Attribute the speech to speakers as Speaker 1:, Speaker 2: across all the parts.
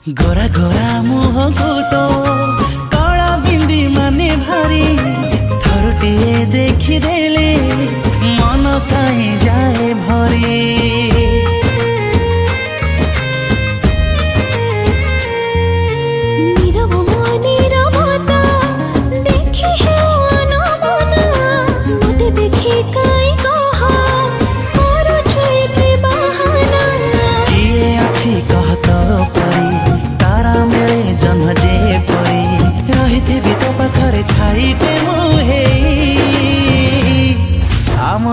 Speaker 1: गोरा गोरा मुह को तो कला बिंदी माने भारी थरुटिए देखी देले मन कहीं जाए भरी। छाईटे मुहे आम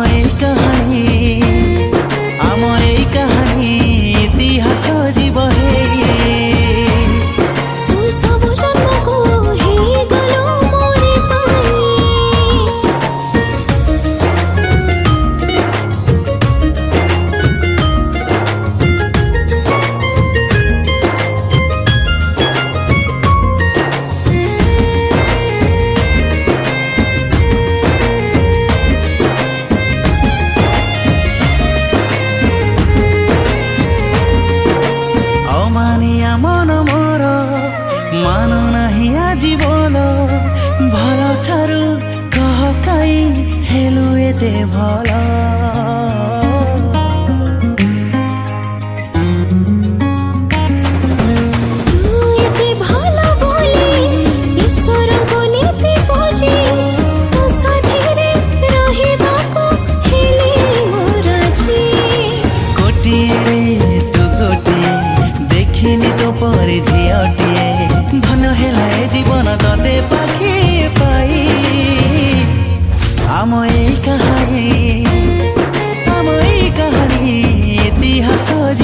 Speaker 1: ए कहानी इतिहास जीव हे
Speaker 2: तू सब जन्म को हे गलो मोरे पाई।
Speaker 1: मन मोर मानु नहीं आजीवन भल ठारू कह कई हेलु एते भल। झीटे धन है जीवन तते पाखी पाई आम ए कहानी इतिहास